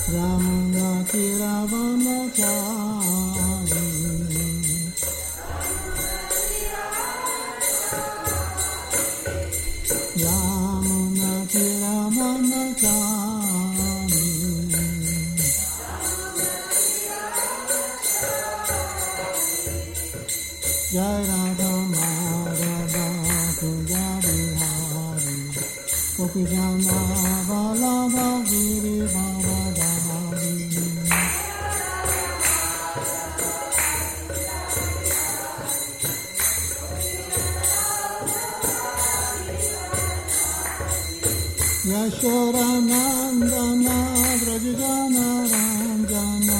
Yamuna Kiravanachari Yamuna Kiravanachari Jai Radha Madhava Kunja Bihari Gopijana Vallabha Giri Bhavadari Yashoda Nandana Vrajjana Ranjana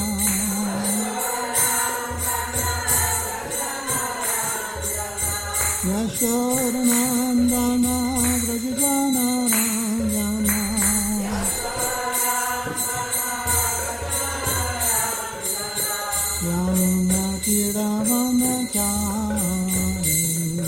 Yashoda Nandana Vrajjana Ranjana Yamuna Kiravanachari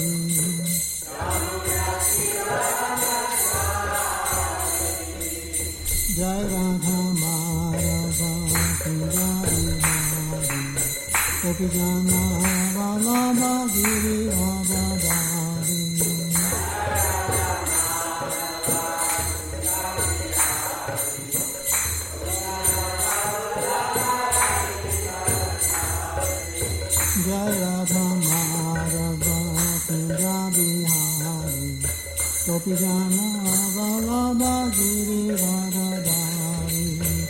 Jai Radha Madhava Kunja Bihari Gopijana Vallabha Giri Bhavadari Jai Radha Madhava Kunja Bihari Gopijana Vallabha Giri Bhavadari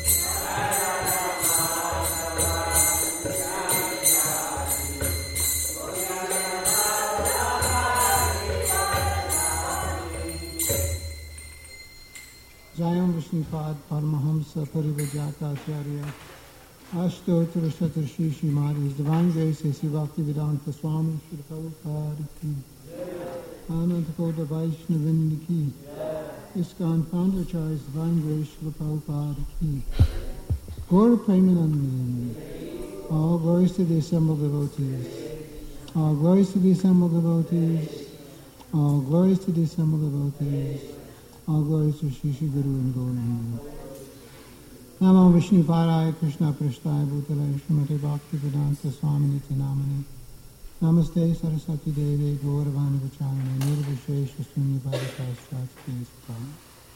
Jayam Vishnupad Paramahamsa Parivajata Acharya Ashtotra Shatashi Shrimad His Divine Grace A.C. Bhaktivedanta Swami Srila Prabhupada Ki Anantakoda Vaishnavinda Ki ISKCON Founder Acharya's Divine Grace Srila Prabhupada Ki Gaura Premanandi All glories to the assembled devotees. All glories to the assembled devotees. All glories to the assembled devotees. All glories to Shri Shri Guru and Gaura. Namo Vishnu Padaya Krishna Prasthaya Bhutale Srimate Bhaktivedanta Swami Niti Namane Namaste Saraswati Devi Gauravani Vacharane Nirvishesha Sunyavadika Shastri Sukha.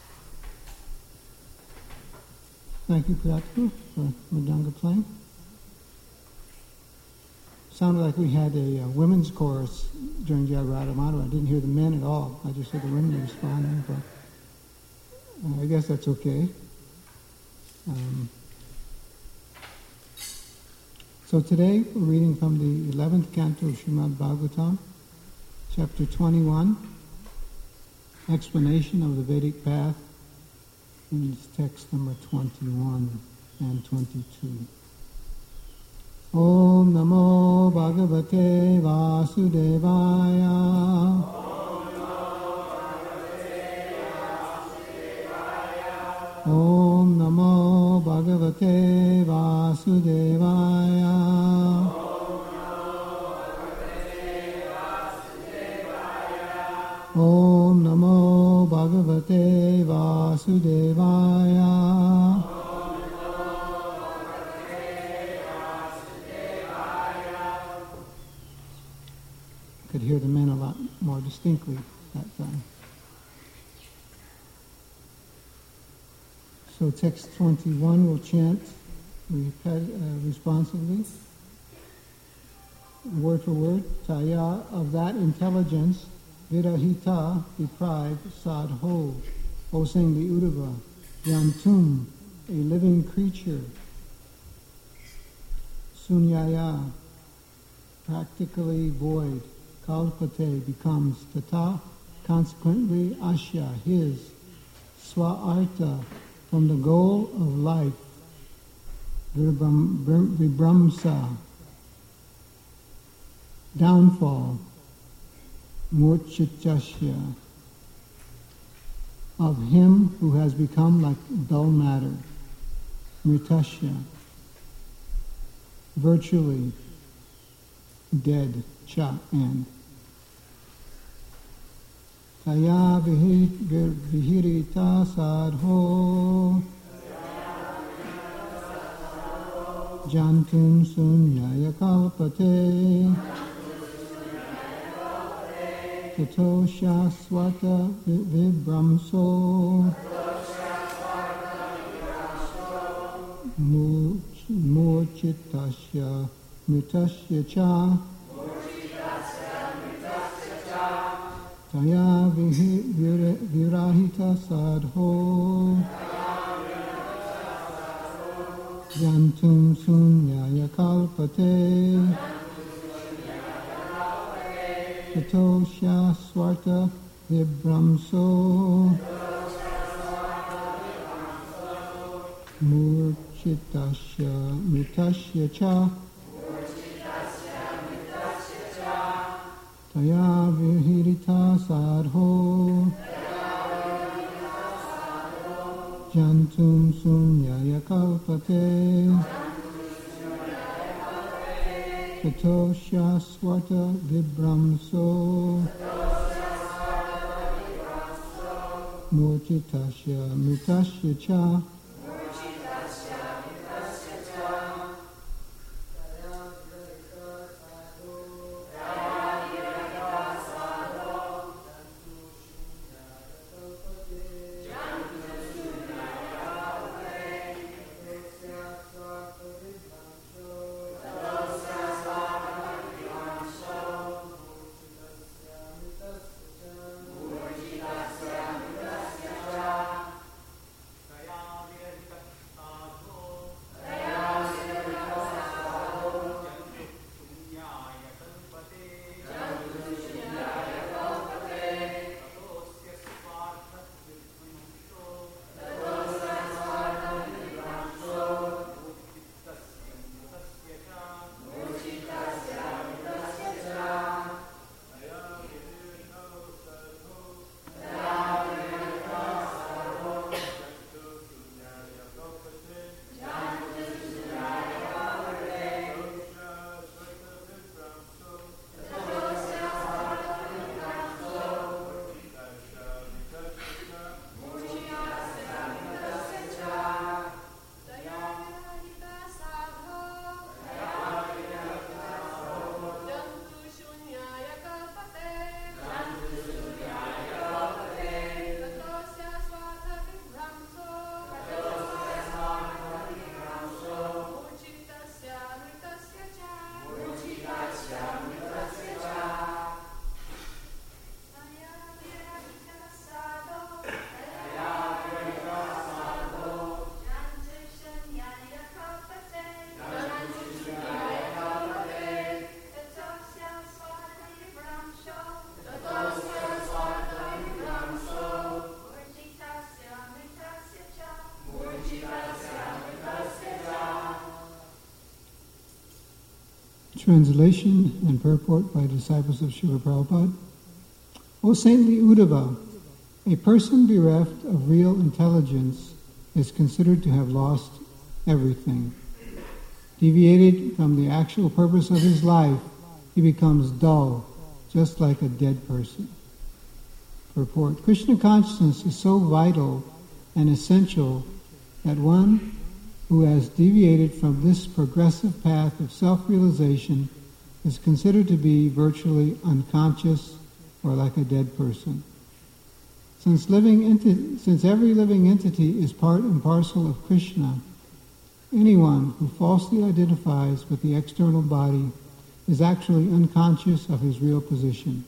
Thank you, Priyatma, for Mridanga playing. Sounded like we had a women's chorus during Jagrata Madhava. I didn't hear the men at all. I just heard the women responding, but I guess that's okay. So today we're reading from the 11th canto of Srimad Bhagavatam, chapter 21, explanation of the Vedic path, in text number 21 and 22. Om Namo Bhagavate Vasudevaya. Om Namo Bhagavate Vasudevaya. Om Namo Bhagavate Vasudevaya. Could hear the men a lot more distinctly that time. So text 21 will chant responsively, word for word. Taya, of that intelligence, virahita, deprived, sadho, osing the Uddhava, yantum, a living creature, sunyaya, practically void, kalpate, becomes tata, consequently asya, his, swa-arta, from the goal of life, vibramsa, downfall, murchitasya, of him who has become like dull matter, mritasya, virtually dead, cha, and Taya vihirita sadho Jantum sunyaya kalpate Tato shaswata vibramso Murchitasya mritasya cha Taya virahita sadho Jantum sunyaya kalpate Tato shaswata vibramso Murchitasya mritasya cha Taya vihirita sadho Jantum sunyaya kalpate Tato shaswata vibramso Murchitasya mritasya cha Translation and purport by disciples of Srila Prabhupada. O saintly Uddhava, a person bereft of real intelligence is considered to have lost everything. Deviated from the actual purpose of his life, he becomes dull, just like a dead person. Purport. Krishna consciousness is so vital and essential that one who has deviated from this progressive path of self-realization is considered to be virtually unconscious or like a dead person. Since every living entity is part and parcel of Krishna, anyone who falsely identifies with the external body is actually unconscious of his real position.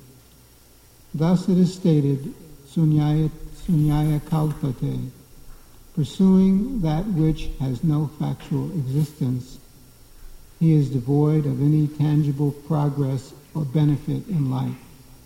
Thus it is stated, sunyaya kalpate, pursuing that which has no factual existence. He is devoid of any tangible progress or benefit in life.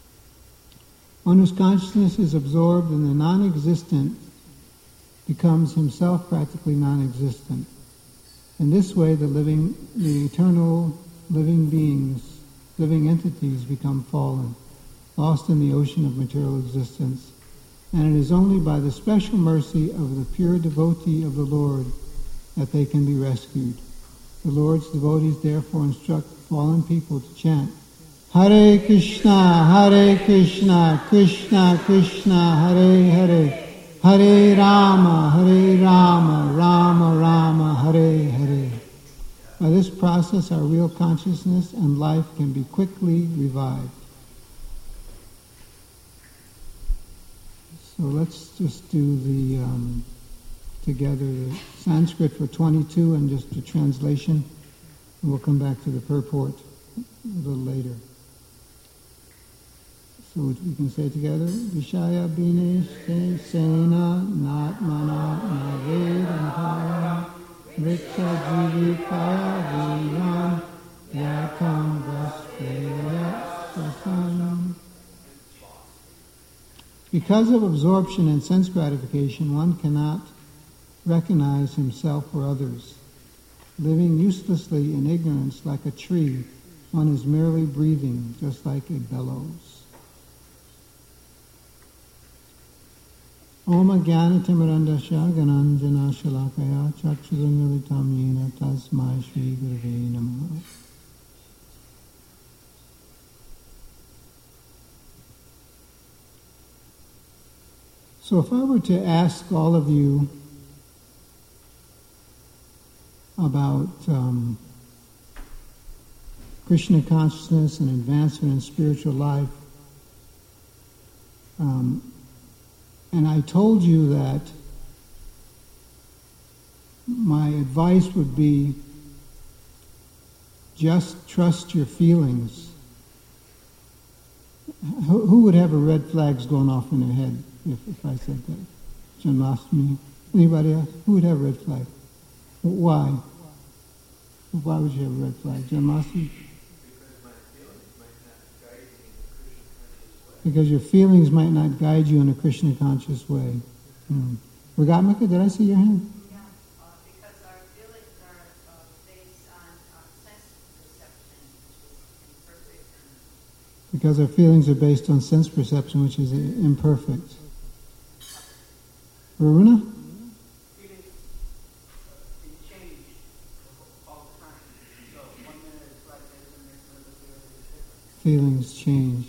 One whose consciousness is absorbed in the non-existent becomes himself practically non-existent. In this way, the eternal living beings, living entities become fallen, lost in the ocean of material existence. And it is only by the special mercy of the pure devotee of the Lord that they can be rescued. The Lord's devotees therefore instruct fallen people to chant, Hare Krishna, Krishna Krishna, Hare Hare, Hare Rama, Rama Rama, Hare Hare. By process, our real consciousness and life can be quickly revived. So let's just do the together the Sanskrit for 22 and just the translation. And we'll come back to the purport a little later. So we can say together, Vishaya Bine Sena Natmana Navedantaya Vriksha Jivikaya Viyam Yakam Vaspeya Sasanam. Because of absorption and sense gratification, one cannot recognize himself or others. Living uselessly in ignorance like a tree, one is merely breathing, just like a bellows. Om Jnana-timirandasya Gananjana Shalakaya Chakshurunmilitam Yena Tasmai Shri Gurave Namaha. So if I were to ask all of you about Krishna consciousness and advancement in spiritual life, and I told you that my advice would be just trust your feelings. Who would have a red flags going off in their head if I said that? Janmashtami? Anybody else? Who would have a red flag? Why? Why would you have a red flag? Janmashtami? Because your feelings might not guide you in a Krishna conscious way. Ragamika, did I see your hand? Yeah, because our feelings are based on sense perception, which is imperfect. Because our feelings are based on sense perception, which is imperfect. Varuna? Feelings change all the time. So 1 minute it's like this, and next minute it's different. Feelings change.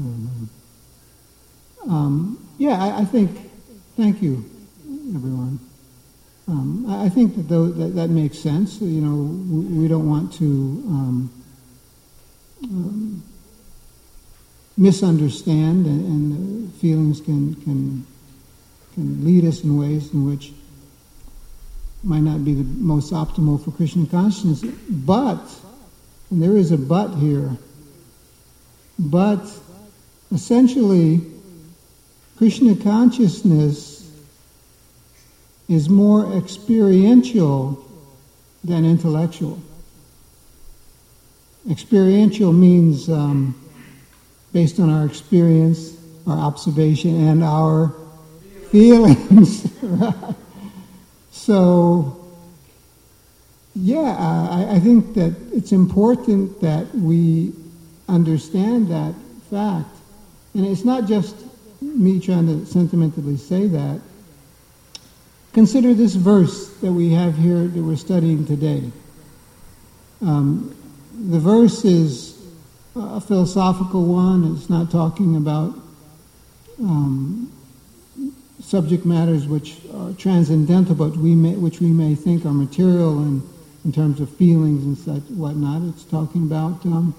I think, thank you, everyone. I think that makes sense. You know, we don't want to misunderstand, and feelings can lead us in ways in which might not be the most optimal for Krishna consciousness. But, and there is a but here, but essentially, Krishna consciousness is more experiential than intellectual. Experiential means based on our experience, our observation, and our feelings. So, I think that it's important that we understand that fact. And it's not just me trying to sentimentally say that. Consider this verse that we have here that we're studying today. The verse is a philosophical one. It's not talking about subject matters which are transcendental, but which we may think are material in terms of feelings and such whatnot. It's talking about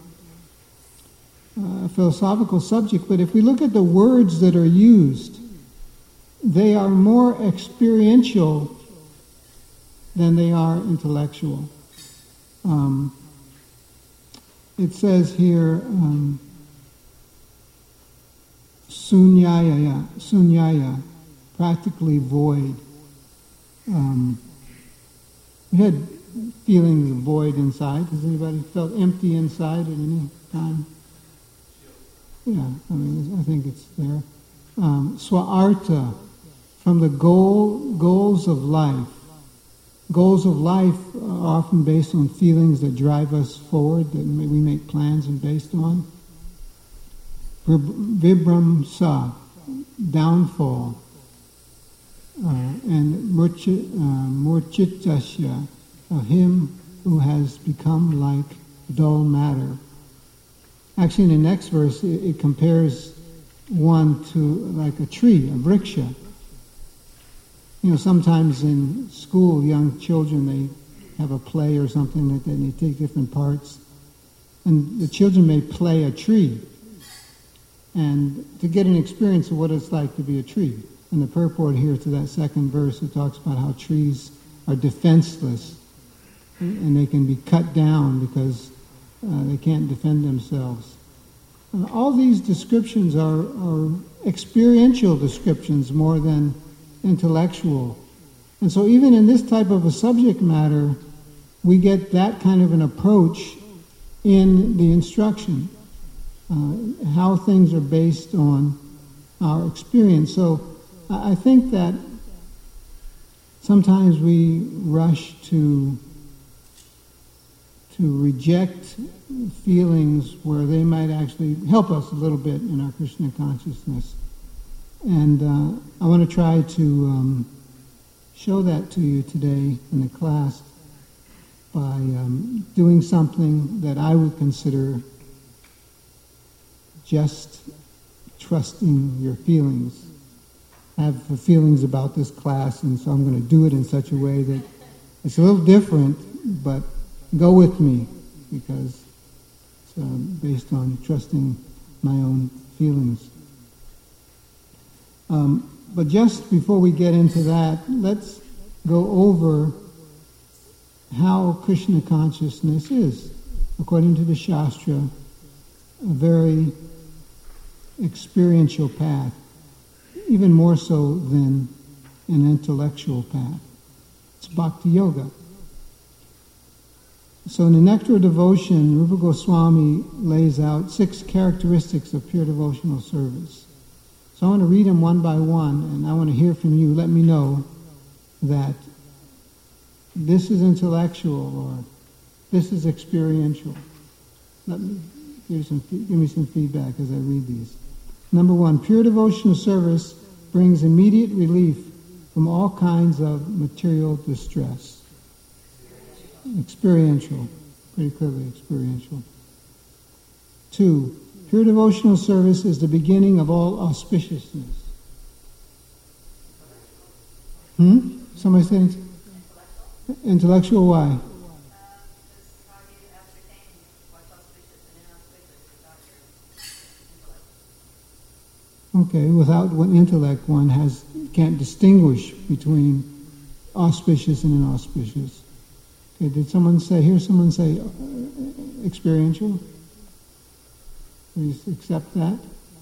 a philosophical subject, but if we look at the words that are used, they are more experiential than they are intellectual. It says here, sunyaya, practically void. We had feelings of void inside. Has anybody felt empty inside at any time? Yeah, I think it's there. Swartha, from the goals of life. Goals of life are often based on feelings that drive us forward, that we make plans and based on. Vibramsa, downfall. And murchitasya, of him who has become like dull matter. Actually, in the next verse, it compares one to like a tree, a vriksha. You know, sometimes in school, young children, have a play or something like that, and they take different parts. And the children may play a tree, and to get an experience of what it's like to be a tree. In the purport here to that second verse, it talks about how trees are defenseless, and they can be cut down because they can't defend themselves. All these descriptions are experiential descriptions more than intellectual. And so even in this type of a subject matter, we get that kind of an approach in the instruction, how things are based on our experience. So I think that sometimes we rush to reject feelings where they might actually help us a little bit in our Krishna consciousness. And I want to try to show that to you today in the class by doing something that I would consider just trusting your feelings. I have feelings about this class, and so I'm going to do it in such a way that it's a little different, but go with me, because it's based on trusting my own feelings. But just before we get into that, let's go over how Krishna consciousness is. According to the Shastra, a very experiential path, even more so than an intellectual path. It's Bhakti Yoga. So in the Nectar of Devotion, Rupa Goswami lays out 6 characteristics of pure devotional service. So I want to read them one by one, and I want to hear from you. Let me know that this is intellectual or this is experiential. Let me give me some feedback as I read these. Number 1, pure devotional service brings immediate relief from all kinds of material distress. Experiential, pretty clearly experiential. 2, pure devotional service is the beginning of all auspiciousness. Somebody saying intellectual? Why? How do you ascertain what's auspicious and inauspicious without your intellect? Okay, without intellect, one can't distinguish between auspicious and inauspicious. Okay, did someone say? Hear someone say experiential? Please accept that.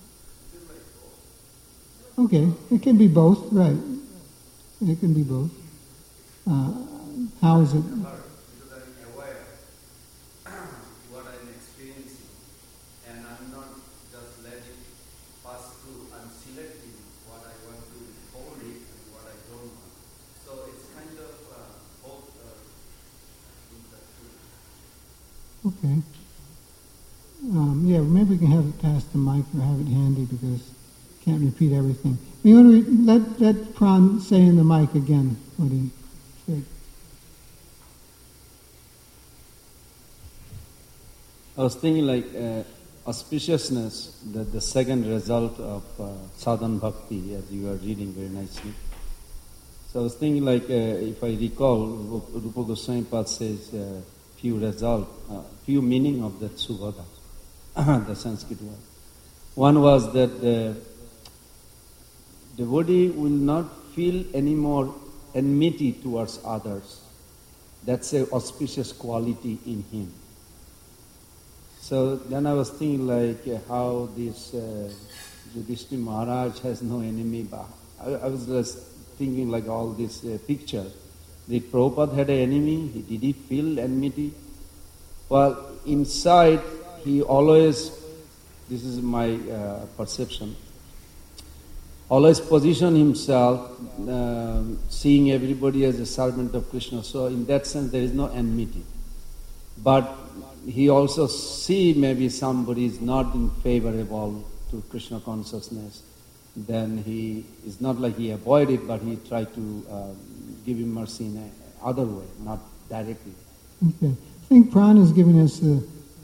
Okay, it can be both, right? It can be both. How is it? Because I'm aware what I'm experiencing, and I'm not just letting it pass through. I'm selecting what I want to hold it and what I don't want. So it's kind of both things are true. Okay. Yeah, maybe we can have it past the mic or have it handy because I can't repeat everything. You want to let Pran say in the mic again what he said. I was thinking like auspiciousness, the second result of sadhana bhakti, as you are reading very nicely. So I was thinking like, if I recall, Rupa Goswami Pad says few few meaning of that subhada, the Sanskrit word. One was that the devotee will not feel any more enmity towards others. That's an auspicious quality in him. So then I was thinking like how this Yudhishthira Maharaj has no enemy. I was just thinking like all this picture. Did Prabhupada had an enemy? Did he feel enmity? Well, inside he always, this is my perception, always position himself seeing everybody as a servant of Krishna. So in that sense there is no enmity. But he also see maybe somebody is not in favorable to Krishna consciousness, then he is not like he avoid it, but he try to give him mercy in another way, not directly. Okay. I think Pran is giving us a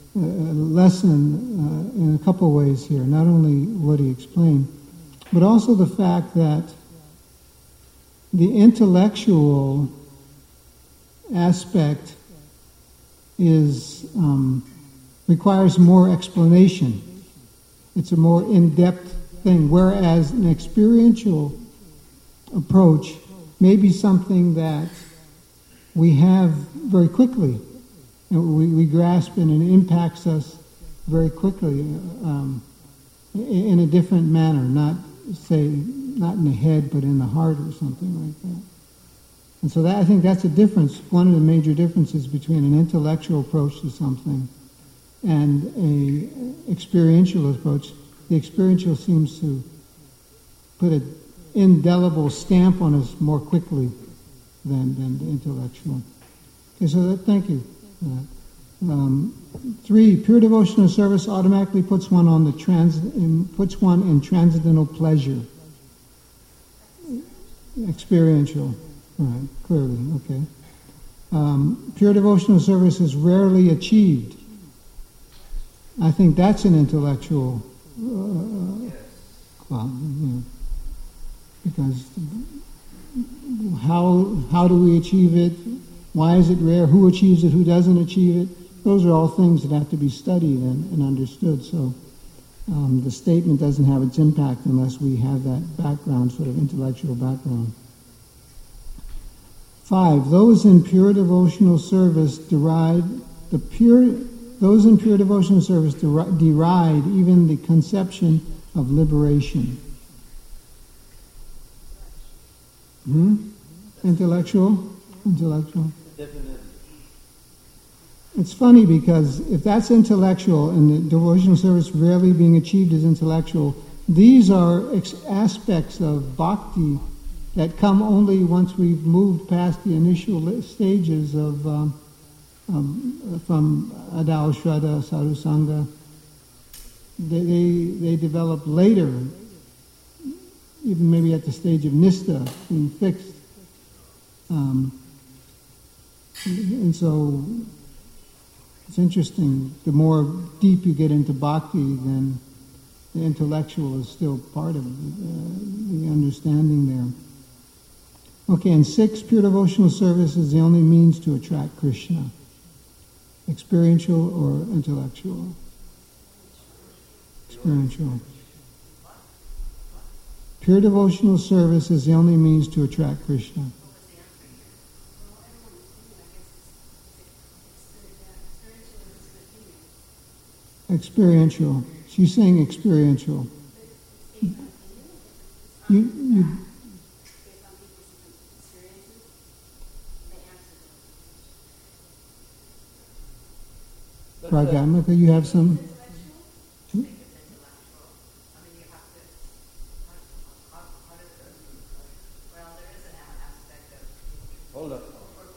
lesson in a couple of ways here, not only what he explained, but also the fact that the intellectual aspect is requires more explanation. It's a more in-depth thing, whereas an experiential approach may be something that we have very quickly. We grasp and it impacts us very quickly in a different manner, not in the head, but in the heart or something like that. And so I think that's a difference, one of the major differences between an intellectual approach to something and an experiential approach. The experiential seems to put an indelible stamp on us more quickly than the intellectual. Okay, so thank you for that. 3, pure devotional service automatically puts one on puts one in transcendental pleasure. Experiential, right? Clearly, okay. Pure devotional service is rarely achieved. I think that's an intellectual because how do we achieve it? Why is it rare? Who achieves it? Who doesn't achieve it? Those are all things that have to be studied and understood. So the statement doesn't have its impact unless we have that background, sort of intellectual background. 5, those in pure devotional service deride even the conception of liberation. Intellectual? Definitely. It's funny because if that's intellectual and the devotional service rarely being achieved as intellectual, these are aspects of bhakti that come only once we've moved past the initial stages of from Adao Shraddha, Sadhu Sangha. They develop later, even maybe at the stage of nistha, being fixed. And so it's interesting, the more deep you get into bhakti, then the intellectual is still part of the understanding there. Okay, and 6, pure devotional service is the only means to attract Krishna. Experiential or intellectual? Experiential. Pure devotional service is the only means to attract Krishna. Experiential. She's saying experiential. You Pragamika, you have some? Hold up.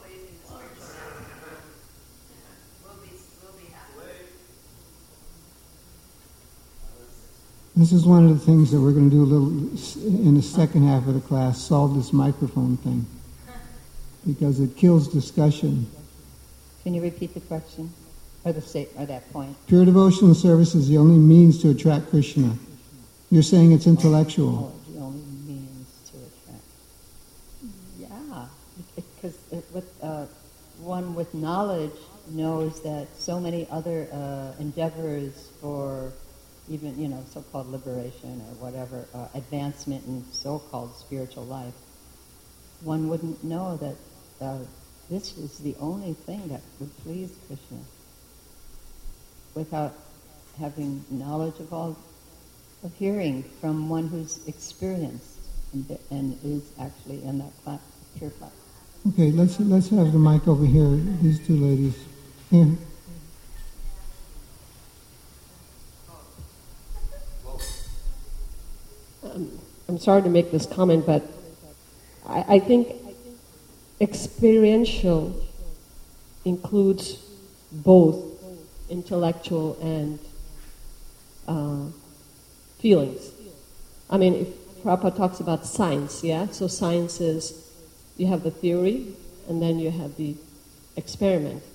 This is one of the things that we're going to do a little in the second half of the class, solve this microphone thing, because it kills discussion. Can you repeat the question? Or that point? Pure devotional service is the only means to attract Krishna. You're saying it's intellectual. Oh, the only means to attract. Yeah, because one with knowledge knows that so many other endeavors for even, so-called liberation or whatever, advancement in so-called spiritual life, one wouldn't know that this is the only thing that would please Krishna without having knowledge of hearing from one who's experienced and is actually in that pure class. Okay, let's have the mic over here. These two ladies. Here. I'm sorry to make this comment, but I think experiential includes both intellectual and feelings. I mean, if Prabhupada talks about science, yeah? So science is, you have the theory, and then you have the experiment.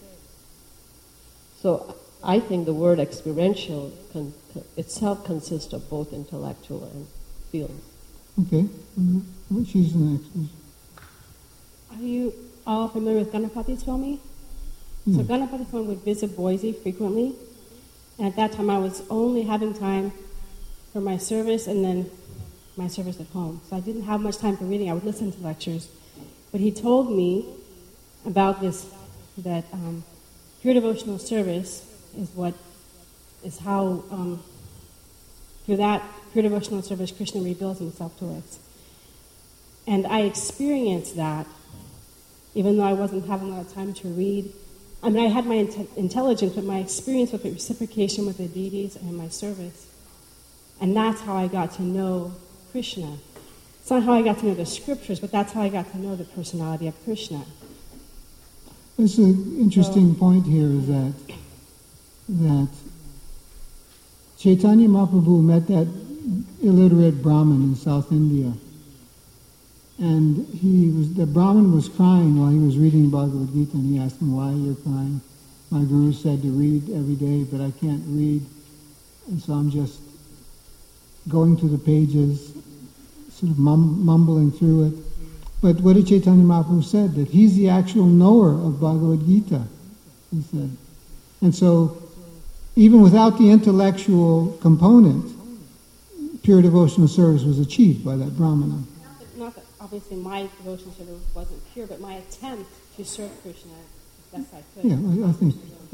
So I think the word experiential itself consists of both intellectual and feelings. Okay. Mm-hmm. She's the next. all familiar with Ganapati Swami? So Ganapati Swami would visit Boise frequently. And at that time, I was only having time for my service and then my service at home. So I didn't have much time for reading. I would listen to lectures. But he told me about this, that pure devotional service is how, through that pure devotional service, Krishna reveals himself to us. And I experienced that, even though I wasn't having a lot of time to read. I mean, I had my intelligence, but my experience with the reciprocation with the deities and my service. And that's how I got to know Krishna. It's not how I got to know the scriptures, but that's how I got to know the personality of Krishna. This is an interesting point here, is that Chaitanya Mahaprabhu met that illiterate Brahmin in South India. And the Brahmin was crying while he was reading Bhagavad Gita, and he asked him, "Why you're crying?" "My guru said to read every day, but I can't read, and so I'm just going through the pages, sort of mumbling through it." But what did Chaitanya Mahaprabhu said? That he's the actual knower of Bhagavad Gita, he said. And so, even without the intellectual component, pure devotional service was achieved by that Brahmana. Not that obviously my devotion service wasn't pure, but my attempt to serve Krishna as best I could. Yeah, I think,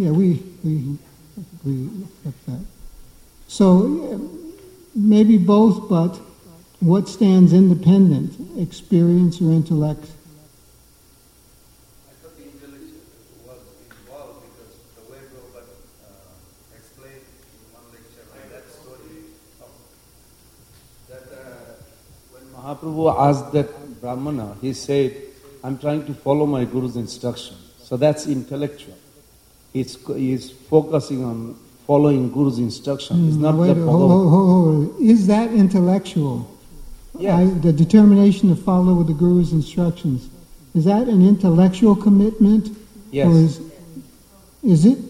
we accept that. So, maybe both, but what stands independent, experience or intellect? I thought the intellect was involved because the way Prabhupada explained in one lecture, like that story that when Mahaprabhu asked that Brahmana, he said, "I'm trying to follow my Guru's instruction." So that's intellectual. He's focusing on following Guru's instruction. It's not the follow. Is that intellectual? Yes. The determination to follow the Guru's instructions. Is that an intellectual commitment? Yes. Or is it?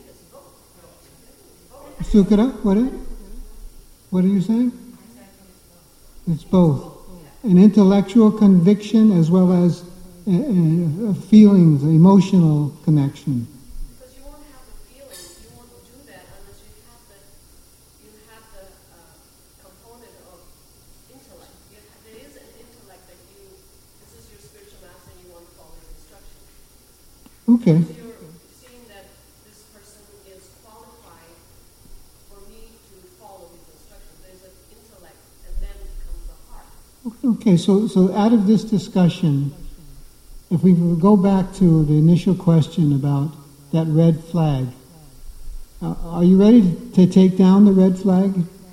Sukara, what are you saying? It's both. An intellectual conviction as well as feelings, emotional connection. Because you won't have the feeling, you won't do that unless you have the component of intellect. There is an intellect that this is your spiritual master and you want to follow his instructions. Okay. So you're seeing that this person is qualified for me to follow his instructions. There's an intellect and then comes the heart. Okay, so out of this discussion, if we go back to the initial question about that red flag, are you ready to take down the red flag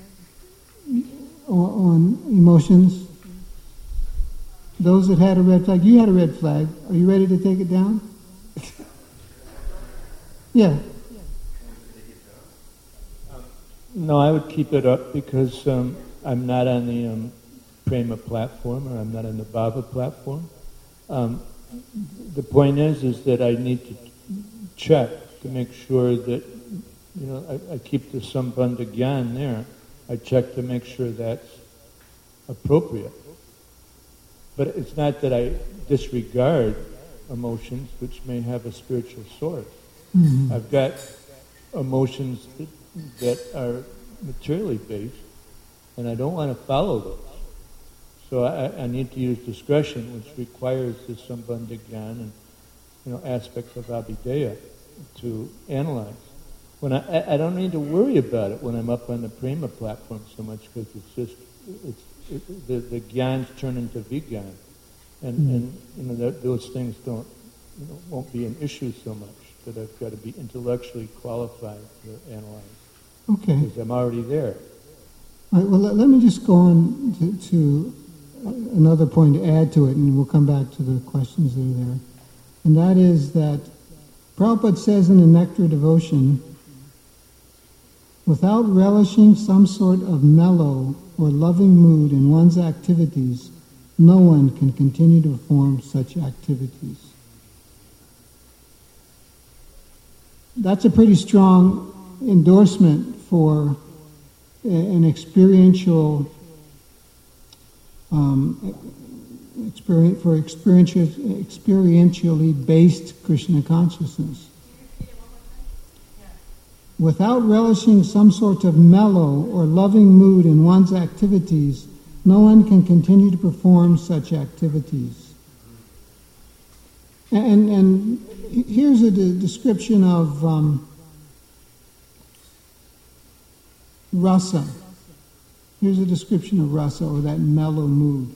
on emotions? Those that had a red flag, you had a red flag. Are you ready to take it down? Yeah. No, I would keep it up because I'm not on the Prema platform, or I'm not on the Bhava platform. The point is that I need to check to make sure that, I keep the Sambandha Gyan there. I check to make sure that's appropriate. But it's not that I disregard emotions which may have a spiritual source. Mm-hmm. I've got emotions that are materially based, and I don't want to follow those. So I need to use discretion, which requires the Sambandha Gyan and aspects of Abhideya to analyze. When I don't need to worry about it when I'm up on the Prema platform so much, because the Gyans turn into Vigyan, and those things won't be an issue so much that I've got to be intellectually qualified to analyze. Okay. Because I'm already there. All right, well, let me just go on to another point to add to it, and we'll come back to the questions that are there. And that is that Prabhupada says in the Nectar Devotion, without relishing some sort of mellow or loving mood in one's activities, no one can continue to perform such activities. That's a pretty strong endorsement for an experiential experientially based Krishna consciousness. Without relishing some sort of mellow or loving mood in one's activities, no one can continue to perform such activities. And here's a description of rasa. Here's a description of rasa, or that mellow mood.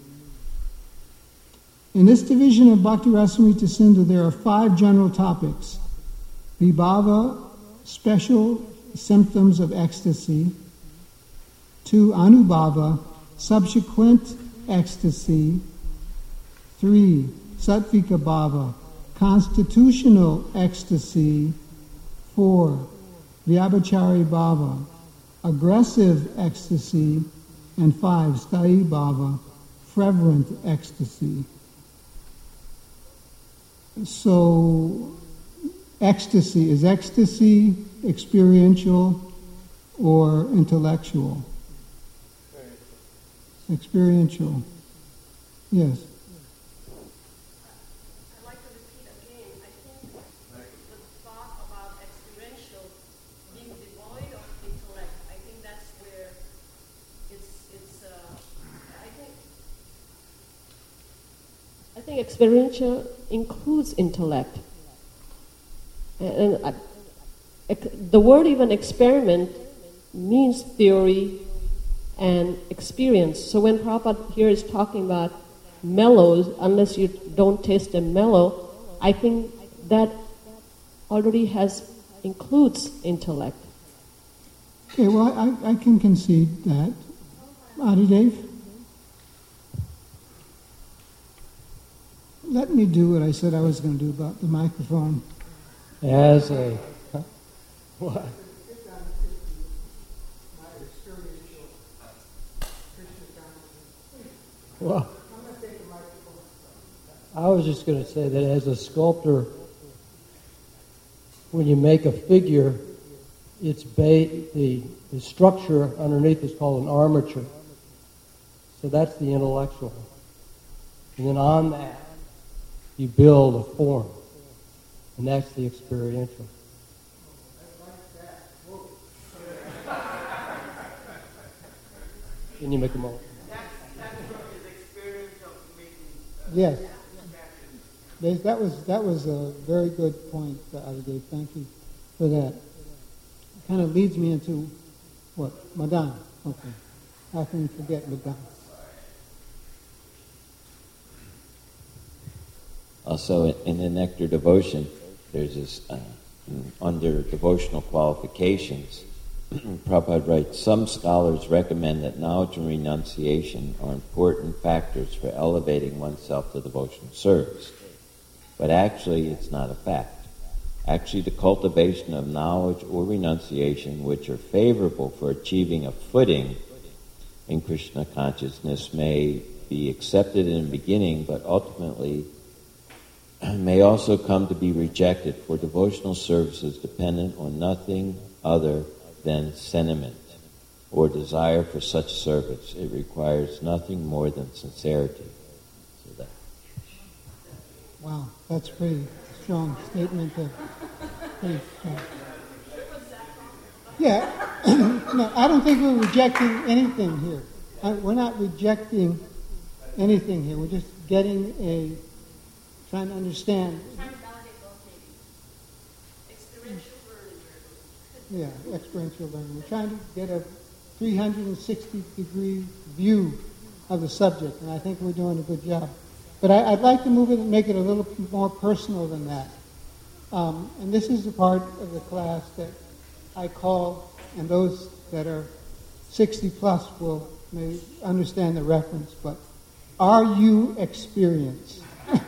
In this division of Bhakti Rasamrita Sindhu, there are 5 general topics: vibhava, special symptoms of ecstasy; 2, anubhava, subsequent ecstasy; 3, sattvika bhava, constitutional ecstasy; 4, vyabhachari bhava, aggressive ecstasy; and 5, sthayi bhava, fervent ecstasy. So, ecstasy, is ecstasy experiential or intellectual? Experiential. Yes. I'd like to repeat again. I think the thought about experiential being devoid of intellect, I think that's where I think experiential includes intellect. And the word even experiment means theory and experience. So when Prabhupada here is talking about mellows, unless you don't taste a mellow, I think that already includes intellect. Okay, well, I can concede that. Adidev? Let me do what I said I was going to do about the microphone. As a... What? Well, I was just going to say that as a sculptor, when you make a figure, it's the structure underneath is called an armature. So that's the intellectual. And then on that, you build a form. And that's the experiential. Can you make a motion? Yes. That was a very good point, Adidev. Thank you for that. It kind of leads me into what? Madan. Okay. How can we forget Madan? Also, in the Nectar Devotion, there's this, under devotional qualifications, Prabhupada writes, some scholars recommend that knowledge and renunciation are important factors for elevating oneself to devotional service. But actually, it's not a fact. Actually, the cultivation of knowledge or renunciation, which are favorable for achieving a footing in Krishna consciousness, may be accepted in the beginning, but ultimately may also come to be rejected, for devotional service is dependent on nothing other than sentiment or desire for such service. It requires nothing more than sincerity. So that. Wow, that's a pretty strong statement. Pretty strong. Yeah, no, I don't think we're rejecting anything here. We're not rejecting anything here. We're just trying to understand. Yeah, experiential learning. We're trying to get a 360-degree view of the subject, and I think we're doing a good job. But I'd like to move it and make it a little more personal than that. And this is the part of the class that I call, and those that are 60 plus may understand the reference, but are you experienced?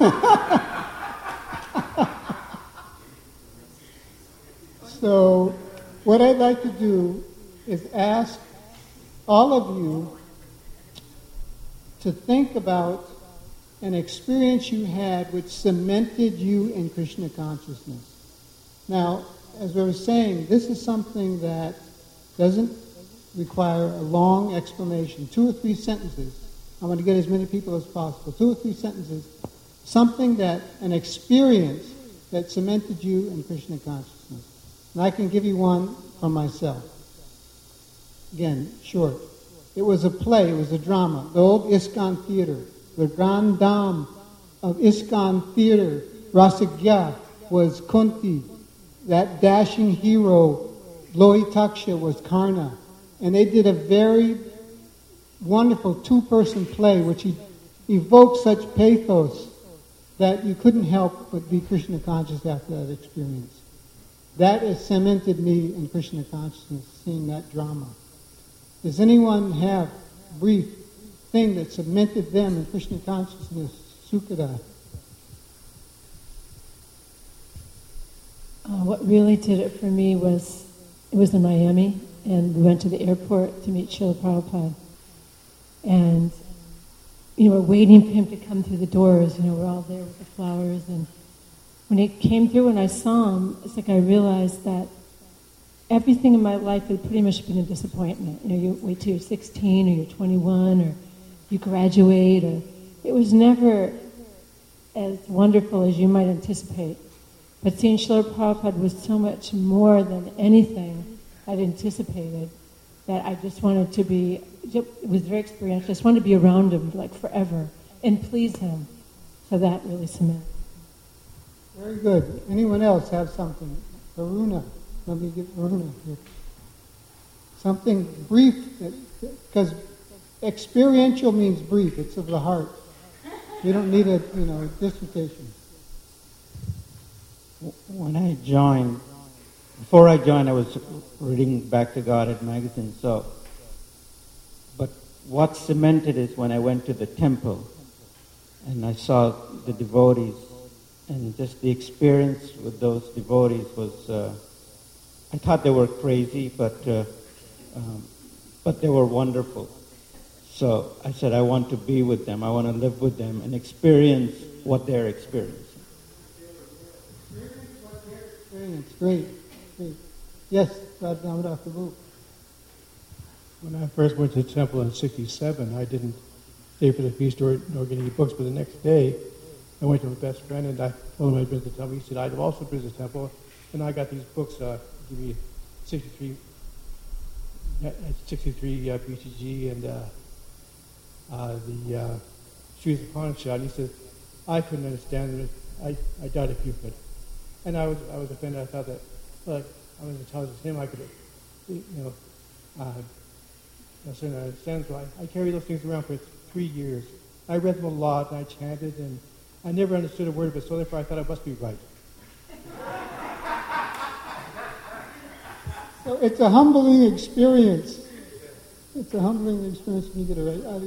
So what I'd like to do is ask all of you to think about an experience you had which cemented you in Krishna consciousness. Now, as I was saying, this is something that doesn't require a long explanation, 2 or 3 sentences. I want to get as many people as possible. 2 or 3 sentences. Something that, an experience that cemented you in Krishna consciousness. And I can give you one from myself. Again, short. It was a play, it was a drama. The old ISKCON theater, the Grand Dame of ISKCON theater, Rasagya, was Kunti. That dashing hero, Lohitaksha, was Karna. And they did a very wonderful 2-person play which evoked such pathos that you couldn't help but be Krishna conscious after that experience. That has cemented me in Krishna consciousness, seeing that drama. Does anyone have a brief thing that cemented them in Krishna consciousness? Sukada. What really did it for me was, it was in Miami, and we went to the airport to meet Srila Prabhupada. And, we're waiting for him to come through the doors. We're all there with the flowers. And when he came through and I saw him, it's like I realized that everything in my life had pretty much been a disappointment. You wait till you're 16 or you're 21 or you graduate. Or it was never as wonderful as you might anticipate. But seeing Srila Prabhupada was so much more than anything I'd anticipated that I just wanted to be, it was very experiential, I just wanted to be around him like forever and please him. So that really cemented. Very good. Anyone else have something? Varuna. Let me get Varuna here. Something brief, because experiential means brief. It's of the heart. You don't need a dissertation. When I joined, before I joined, I was reading Back to Godhead magazine. But what cemented is when I went to the temple and I saw the devotees, and just the experience with those devotees was, I thought they were crazy, but they were wonderful. So I said, I want to be with them. I want to live with them and experience what they're experiencing. Great. Yes, Dr. Vu. When I first went to the temple in '67, I didn't stay for the feast nor get any books, but the next day I went to my best friend and I told him I'd been to the temple. He said, I'd also been to the temple, and I got these books, give me 63 BCG and the Sri Upanishad. And he said, I couldn't understand it. I doubt if you could. And I was offended. I thought that, like, I was intelligent as him. I could, certainly understand. So I carried those things around for 3 years. I read them a lot, and I chanted, and I never understood a word of it. So therefore, I thought I must be right. So it's a humbling experience. It's a humbling experience when you get it right.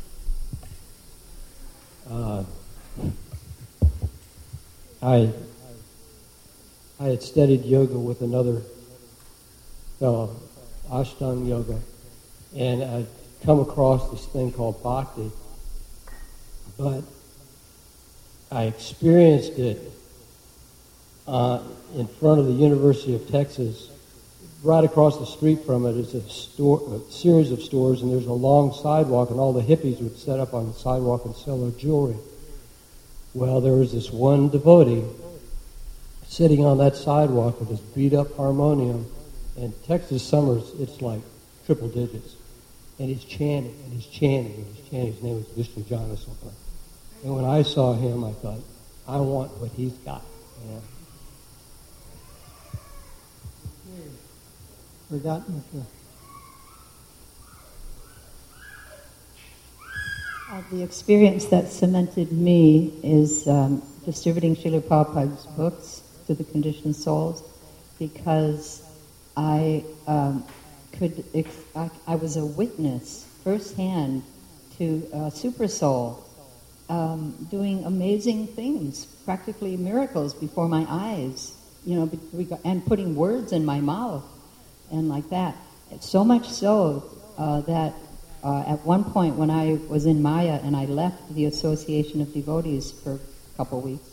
I had studied yoga with another fellow, Ashtanga Yoga, and I'd come across this thing called Bhakti, but I experienced it in front of the University of Texas. Right across the street from it is a series of stores, and there's a long sidewalk, and all the hippies would set up on the sidewalk and sell their jewelry. Well, there was this one devotee sitting on that sidewalk with his beat-up harmonium, and Texas summers, it's like triple digits. And he's chanting, and he's chanting, and he's chanting. His name was Vishnu John or something. And when I saw him, I thought, I want what he's got. Forgotten the experience that cemented me is distributing Srila Prabhupada's books to the conditioned souls, because I was a witness firsthand to Super Soul doing amazing things, practically miracles before my eyes, and putting words in my mouth and like that. So much so that at one point when I was in Maya and I left the Association of Devotees for a couple weeks,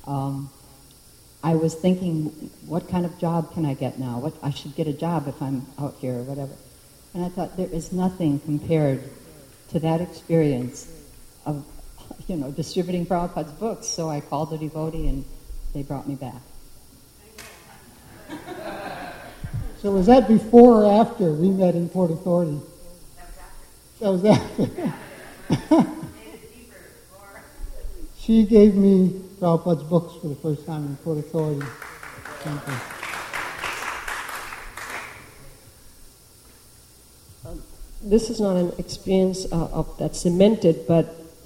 I was thinking, what kind of job can I get now? I should get a job if I'm out here or whatever. And I thought, there is nothing compared to that experience of, distributing Prabhupada's books. So I called the devotee and they brought me back. So was that before or after we met in Port Authority? That was after. She gave me Prabhupada's books for the first time in Port Authority. This is not an experience of that cemented, but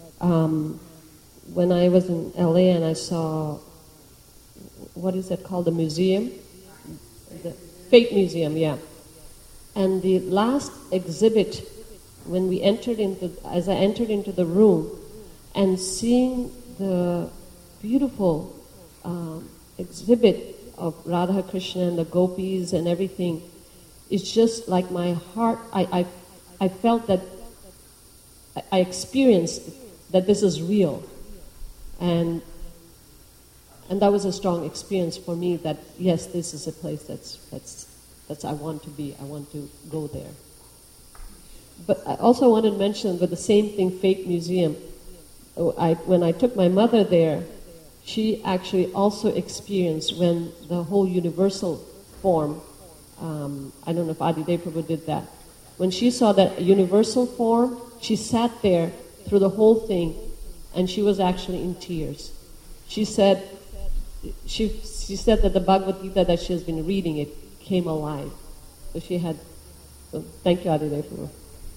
when I was in LA and I saw, what is it called, the museum? The Fate Museum, yeah. And the last exhibit, when we as I entered into the room, and seeing the beautiful exhibit of Radha Krishna and the gopis and everything, it's just like my heart, I felt that, I experienced that this is real. And that was a strong experience for me that, yes, this is a place that's I want to be, I want to go there. But I also wanted to mention, with the same thing, Fate Museum, when I took my mother there, she actually also experienced when the whole universal form, I don't know if Adidev Prabhu did that. When she saw that universal form, she sat there through the whole thing, and she was actually in tears. She said that the Bhagavad Gita that she has been reading, it came alive. So she had. So thank you, Adidev Prabhu.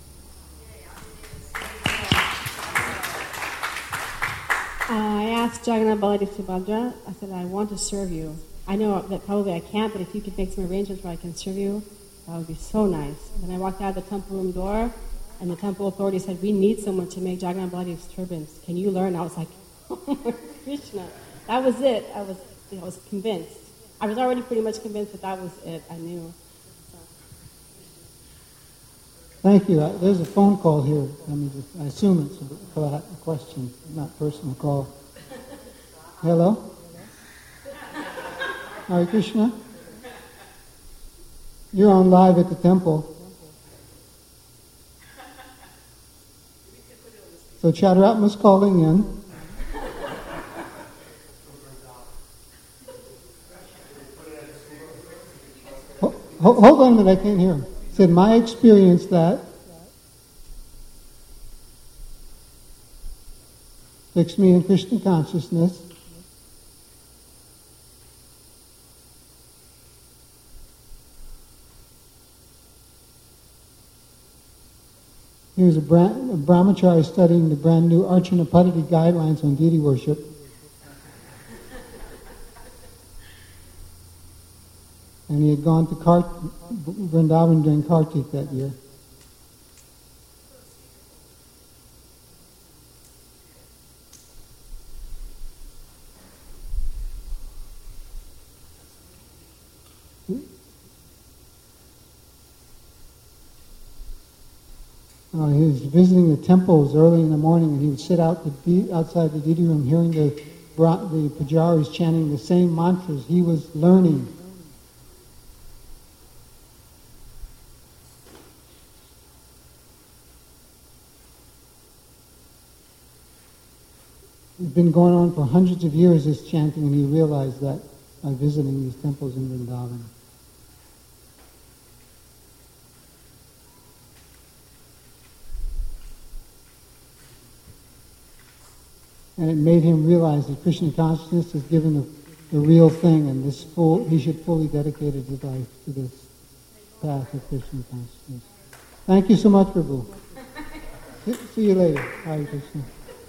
I asked Jagannath Baladev Subhadra, I said, I want to serve you. I know that probably I can't, but if you could make some arrangements where I can serve you, that would be so nice. And then I walked out the temple room door, and the temple authority said, we need someone to make Jagannath Baladev's turbans. Can you learn? I was like, oh my Krishna. That was it. I was convinced. I was already pretty much convinced that was it. I knew. Thank you. There's a phone call here. I assume it's a question, not personal call. Hello? Hare Krishna? You're on live at the temple. So Chaturatma's calling in. Hold on a minute, I can't hear him. He said, my experience that fixed me in Krishna consciousness. He was a brahmachari studying the brand new Archana Paddhati guidelines on deity worship. And he had gone to Vrindavan during Kartik that year. He was visiting the temples early in the morning, and he would sit outside the deity room hearing the pujaris chanting the same mantras he was learning. It's been going on for hundreds of years, this chanting, and he realized that by visiting these temples in Vrindavan. And it made him realize that Krishna consciousness is given the real thing, and he should fully dedicate his life to this path of Krishna consciousness. Thank you so much, Prabhu. See you later. Hare Krishna.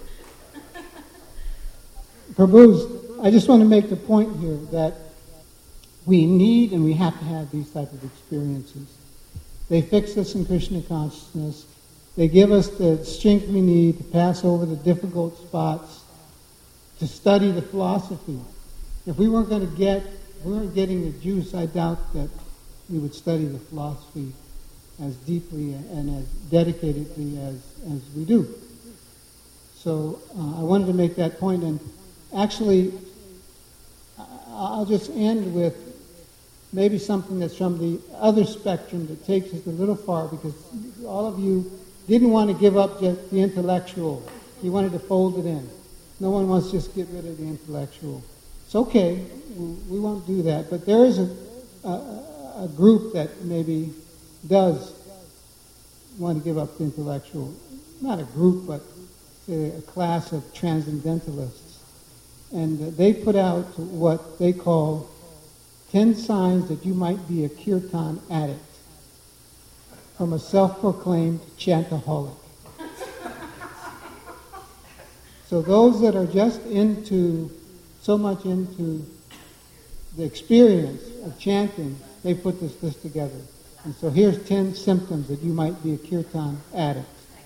Prabhus, I just want to make the point here that we need and we have to have these type of experiences. They fix us in Krishna consciousness. They give us the strength we need to pass over the difficult spots, to study the philosophy. If we weren't getting the juice, I doubt that we would study the philosophy as deeply and as dedicatedly as we do. So I wanted to make that point, and actually I'll just end with maybe something that's from the other spectrum that takes us a little far, because all of you didn't want to give up just the intellectual. He wanted to fold it in. No one wants to just get rid of the intellectual. It's okay. We won't do that. But there is a group that maybe does want to give up the intellectual. Not a group, but a class of transcendentalists. And they put out what they call 10 signs that you might be a kirtan addict from a self-proclaimed chantaholic. So those that are just so much into the experience of chanting, they put this list together. And so here's 10 symptoms that you might be a kirtan addict.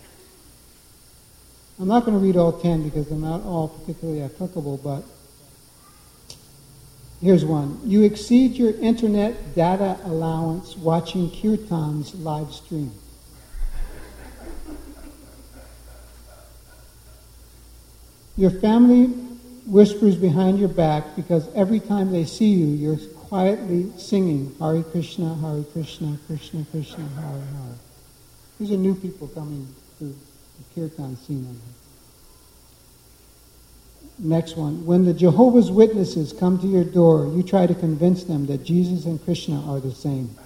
I'm not going to read all 10 because they're not all particularly applicable, but here's one. You exceed your internet data allowance watching kirtans live stream. Your family whispers behind your back because every time they see you, you're quietly singing Hare Krishna, Krishna Krishna, Hare Hare. These are new people coming to the kirtan scene. Next one. When the Jehovah's Witnesses come to your door, you try to convince them that Jesus and Krishna are the same.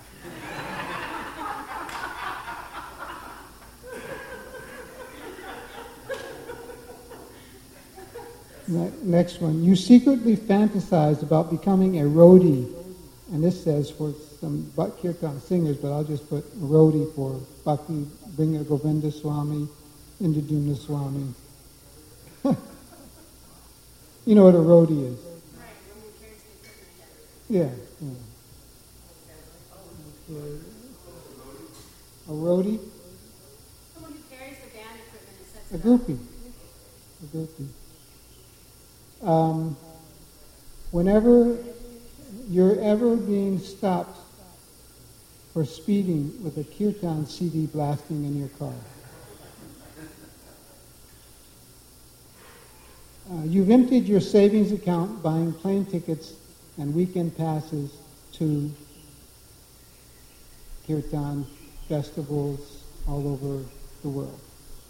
Next one. You secretly fantasize about becoming a roadie. And this says for some kirtan singers, but I'll just put a roadie for Bhakti Bringa Govinda Swami, Indradumna Swami. You know what a roadie is? Yeah. A roadie? Someone who carries the band equipment and sets A it groupie. A groupie. Whenever you're ever being stopped for speeding with a kirtan CD blasting in your car. You've emptied your savings account buying plane tickets and weekend passes to kirtan festivals all over the world.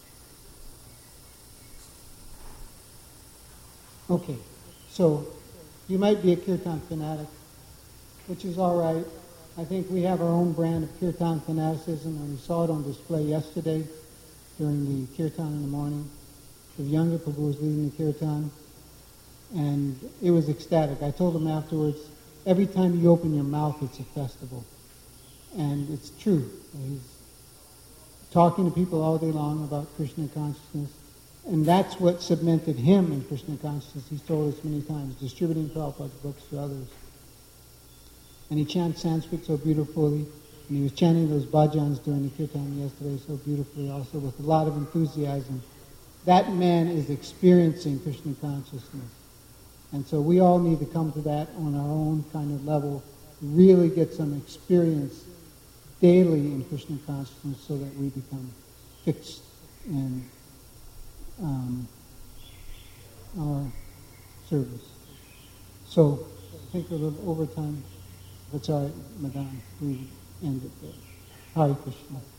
Okay, so you might be a kirtan fanatic, which is all right. I think we have our own brand of kirtan fanaticism, and we saw it on display yesterday during the kirtan in the morning. The younger Prabhu was leading the kirtan, and it was ecstatic. I told him afterwards, every time you open your mouth, it's a festival. And it's true. He's talking to people all day long about Krishna consciousness. And that's what cemented him in Krishna consciousness. He's told us many times, distributing Prabhupada's books to others. And he chants Sanskrit so beautifully. And he was chanting those bhajans during the kirtan yesterday so beautifully also with a lot of enthusiasm. That man is experiencing Krishna consciousness. And so we all need to come to that on our own kind of level, really get some experience daily in Krishna consciousness so that we become fixed in our service. So, I think we're a little over time. If it's all right, Madame, we end it there. Hare Krishna.